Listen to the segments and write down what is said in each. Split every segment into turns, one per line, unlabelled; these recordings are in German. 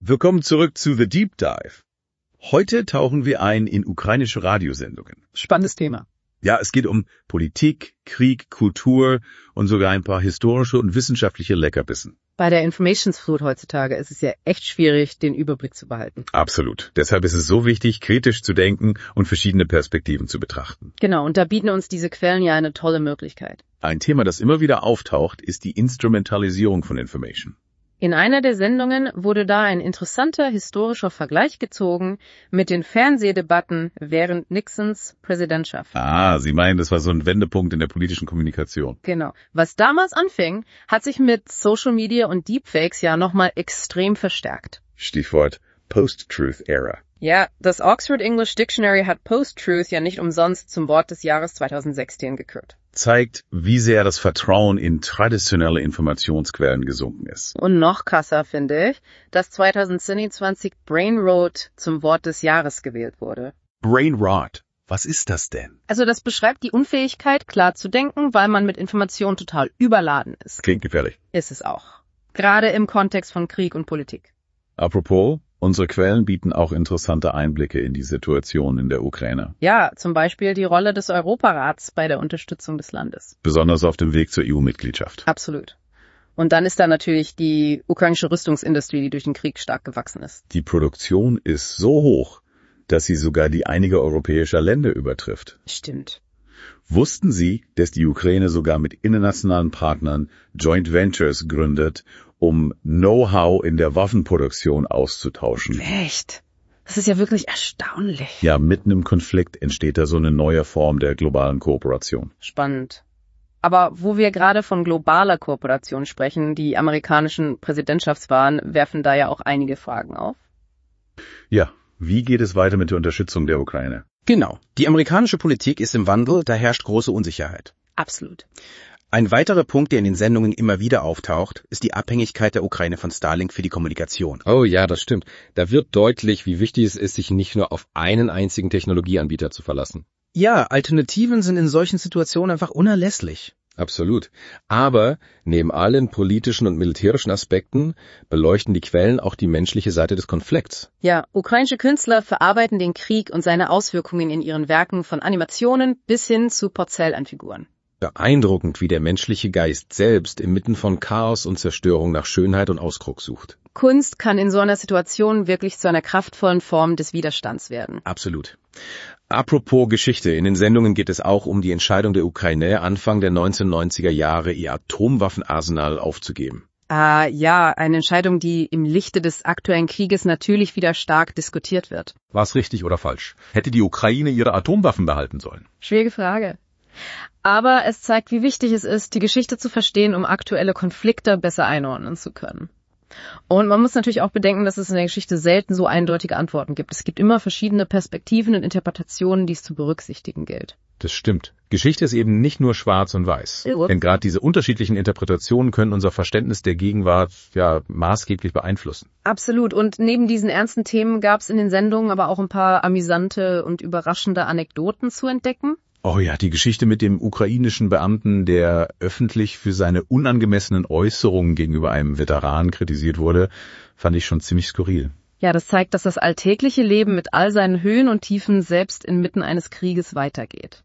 Willkommen zurück zu The Deep Dive. Heute tauchen wir ein in ukrainische Radiosendungen.
Spannendes Thema.
Ja, es geht um Politik, Krieg, Kultur und sogar ein paar historische und wissenschaftliche Leckerbissen.
Bei der Informationsflut heutzutage ist es ja echt schwierig, den Überblick zu behalten.
Absolut. Deshalb ist es so wichtig, kritisch zu denken und verschiedene Perspektiven zu betrachten.
Genau, und da bieten uns diese Quellen ja eine tolle Möglichkeit.
Ein Thema, das immer wieder auftaucht, ist die Instrumentalisierung von Information.
In einer der Sendungen wurde da ein interessanter historischer Vergleich gezogen mit den Fernsehdebatten während Nixons Präsidentschaft.
Sie meinen, das war so ein Wendepunkt in der politischen Kommunikation.
Genau. Was damals anfing, hat sich mit Social Media und Deepfakes ja nochmal extrem verstärkt.
Stichwort Post-Truth-Era.
Ja, das Oxford English Dictionary hat Post-Truth ja nicht umsonst zum Wort des Jahres 2016 gekürt.
Zeigt, wie sehr das Vertrauen in traditionelle Informationsquellen gesunken ist.
Und noch krasser finde ich, dass 2022 Brain Rot zum Wort des Jahres gewählt wurde.
Brain Rot. Was ist das denn?
Also das beschreibt die Unfähigkeit, klar zu denken, weil man mit Informationen total überladen ist.
Klingt gefährlich.
Ist es auch. Gerade im Kontext von Krieg und Politik.
Apropos, unsere Quellen bieten auch interessante Einblicke in die Situation in der Ukraine.
Ja, zum Beispiel die Rolle des Europarats bei der Unterstützung des Landes.
Besonders auf dem Weg zur EU-Mitgliedschaft.
Absolut. Und dann ist da natürlich die ukrainische Rüstungsindustrie, die durch den Krieg stark gewachsen ist.
Die Produktion ist so hoch, dass sie sogar die einiger europäischer Länder übertrifft.
Stimmt.
Wussten Sie, dass die Ukraine sogar mit internationalen Partnern Joint Ventures gründet, um Know-how in der Waffenproduktion auszutauschen?
Echt? Das ist ja wirklich erstaunlich.
Ja, mitten im Konflikt entsteht da so eine neue Form der globalen Kooperation.
Spannend. Aber wo wir gerade von globaler Kooperation sprechen, die amerikanischen Präsidentschaftswahlen werfen da ja auch einige Fragen auf.
Ja, wie geht es weiter mit der Unterstützung der Ukraine?
Genau. Die amerikanische Politik ist im Wandel, da herrscht große Unsicherheit.
Absolut.
Ein weiterer Punkt, der in den Sendungen immer wieder auftaucht, ist die Abhängigkeit der Ukraine von Starlink für die Kommunikation.
Oh ja, das stimmt. Da wird deutlich, wie wichtig es ist, sich nicht nur auf einen einzigen Technologieanbieter zu verlassen.
Ja, Alternativen sind in solchen Situationen einfach unerlässlich.
Absolut. Aber neben allen politischen und militärischen Aspekten beleuchten die Quellen auch die menschliche Seite des Konflikts.
Ja, ukrainische Künstler verarbeiten den Krieg und seine Auswirkungen in ihren Werken von Animationen bis hin zu Porzellanfiguren.
Beeindruckend, wie der menschliche Geist selbst inmitten von Chaos und Zerstörung nach Schönheit und Ausdruck sucht.
Kunst kann in so einer Situation wirklich zu einer kraftvollen Form des Widerstands werden.
Absolut.
Apropos Geschichte, in den Sendungen geht es auch um die Entscheidung der Ukraine, Anfang der 1990er Jahre ihr Atomwaffenarsenal aufzugeben.
Ja, eine Entscheidung, die im Lichte des aktuellen Krieges natürlich wieder stark diskutiert wird.
War es richtig oder falsch? Hätte die Ukraine ihre Atomwaffen behalten sollen?
Schwierige Frage. Aber es zeigt, wie wichtig es ist, die Geschichte zu verstehen, um aktuelle Konflikte besser einordnen zu können. Und man muss natürlich auch bedenken, dass es in der Geschichte selten so eindeutige Antworten gibt. Es gibt immer verschiedene Perspektiven und Interpretationen, die es zu berücksichtigen gilt.
Das stimmt. Geschichte ist eben nicht nur schwarz und weiß. Denn gerade diese unterschiedlichen Interpretationen können unser Verständnis der Gegenwart maßgeblich beeinflussen.
Absolut. Und neben diesen ernsten Themen gab es in den Sendungen aber auch ein paar amüsante und überraschende Anekdoten zu entdecken.
Oh ja, die Geschichte mit dem ukrainischen Beamten, der öffentlich für seine unangemessenen Äußerungen gegenüber einem Veteran kritisiert wurde, fand ich schon ziemlich skurril.
Ja, das zeigt, dass das alltägliche Leben mit all seinen Höhen und Tiefen selbst inmitten eines Krieges weitergeht.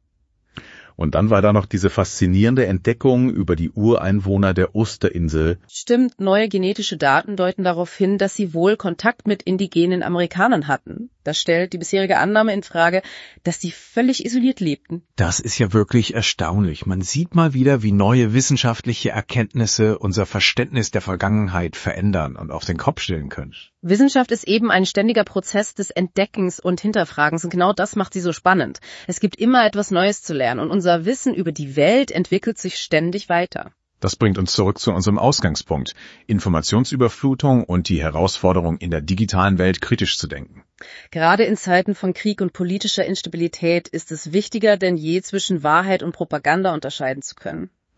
Und dann war da noch diese faszinierende Entdeckung über die Ureinwohner der Osterinsel.
Stimmt, neue genetische Daten deuten darauf hin, dass sie wohl Kontakt mit indigenen Amerikanern hatten. Das stellt die bisherige Annahme in Frage, dass sie völlig isoliert lebten.
Das ist ja wirklich erstaunlich. Man sieht mal wieder, wie neue wissenschaftliche Erkenntnisse unser Verständnis der Vergangenheit verändern und auf den Kopf stellen können.
Wissenschaft ist eben ein ständiger Prozess des Entdeckens und Hinterfragens und genau das macht sie so spannend. Es gibt immer etwas Neues zu lernen und unser Wissen über die Welt entwickelt sich ständig weiter.
Das bringt uns zurück zu unserem Ausgangspunkt, Informationsüberflutung und die Herausforderung, in der digitalen Welt kritisch zu denken.
Gerade in Zeiten von Krieg und politischer Instabilität ist es wichtiger denn je, zwischen Wahrheit und Propaganda unterscheiden zu können.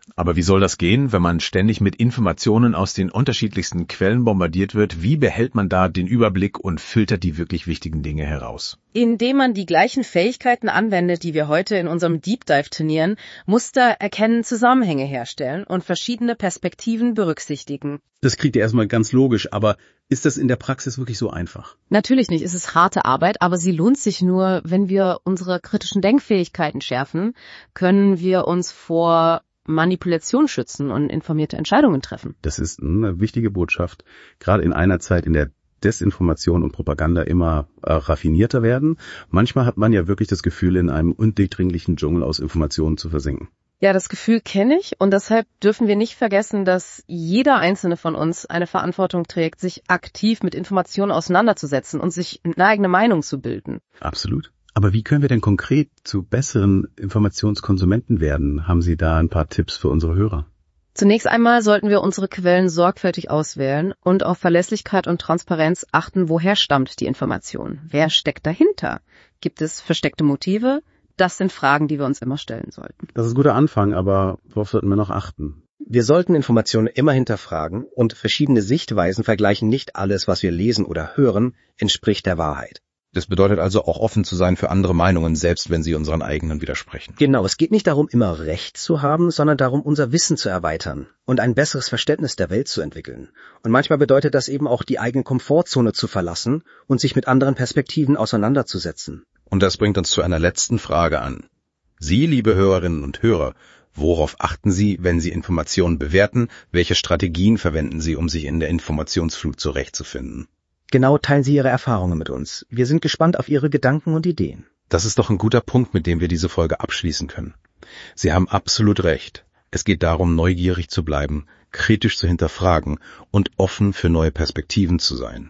Aber wie soll das gehen, wenn man ständig mit Informationen aus den unterschiedlichsten Quellen bombardiert wird? Wie behält man da den Überblick und filtert die wirklich wichtigen Dinge heraus?
Indem man die gleichen Fähigkeiten anwendet, die wir heute in unserem Deep Dive trainieren, Muster erkennen, Zusammenhänge herstellen und verschiedene Perspektiven berücksichtigen.
Das klingt ja erstmal ganz logisch, aber ist das in der Praxis wirklich so einfach?
Natürlich nicht, es ist harte Arbeit, aber sie lohnt sich nur, wenn wir unsere kritischen Denkfähigkeiten schärfen, können wir uns vor Manipulation schützen und informierte Entscheidungen treffen.
Das ist eine wichtige Botschaft, gerade in einer Zeit, in der Desinformation und Propaganda immer raffinierter werden. Manchmal hat man ja wirklich das Gefühl, in einem undurchdringlichen Dschungel aus Informationen zu versinken.
Ja, das Gefühl kenne ich und deshalb dürfen wir nicht vergessen, dass jeder einzelne von uns eine Verantwortung trägt, sich aktiv mit Informationen auseinanderzusetzen und sich eine eigene Meinung zu bilden.
Absolut. Aber wie können wir denn konkret zu besseren Informationskonsumenten werden? Haben Sie da ein paar Tipps für unsere Hörer?
Zunächst einmal sollten wir unsere Quellen sorgfältig auswählen und auf Verlässlichkeit und Transparenz achten, woher stammt die Information? Wer steckt dahinter? Gibt es versteckte Motive? Das sind Fragen, die wir uns immer stellen sollten.
Das ist ein guter Anfang, aber worauf sollten wir noch achten?
Wir sollten Informationen immer hinterfragen und verschiedene Sichtweisen vergleichen. Nicht alles, was wir lesen oder hören, entspricht der Wahrheit.
Das bedeutet also auch offen zu sein für andere Meinungen, selbst wenn sie unseren eigenen widersprechen.
Genau, es geht nicht darum, immer Recht zu haben, sondern darum, unser Wissen zu erweitern und ein besseres Verständnis der Welt zu entwickeln. Und manchmal bedeutet das eben auch, die eigene Komfortzone zu verlassen und sich mit anderen Perspektiven auseinanderzusetzen.
Und das bringt uns zu einer letzten Frage an. Sie, liebe Hörerinnen und Hörer, worauf achten Sie, wenn Sie Informationen bewerten? Welche Strategien verwenden Sie, um sich in der Informationsflut zurechtzufinden?
Genau, teilen Sie Ihre Erfahrungen mit uns. Wir sind gespannt auf Ihre Gedanken und Ideen.
Das ist doch ein guter Punkt, mit dem wir diese Folge abschließen können. Sie haben absolut recht. Es geht darum, neugierig zu bleiben, kritisch zu hinterfragen und offen für neue Perspektiven zu sein.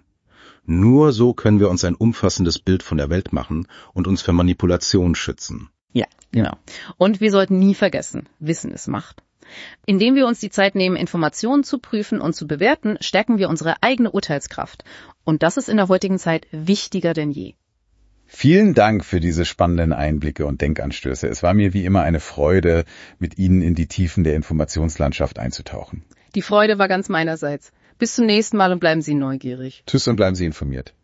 Nur so können wir uns ein umfassendes Bild von der Welt machen und uns vor Manipulation schützen.
Ja, genau. Und wir sollten nie vergessen, Wissen ist Macht. Indem wir uns die Zeit nehmen, Informationen zu prüfen und zu bewerten, stärken wir unsere eigene Urteilskraft. Und das ist in der heutigen Zeit wichtiger denn je.
Vielen Dank für diese spannenden Einblicke und Denkanstöße. Es war mir wie immer eine Freude, mit Ihnen in die Tiefen der Informationslandschaft einzutauchen.
Die Freude war ganz meinerseits. Bis zum nächsten Mal und bleiben Sie neugierig.
Tschüss und bleiben Sie informiert.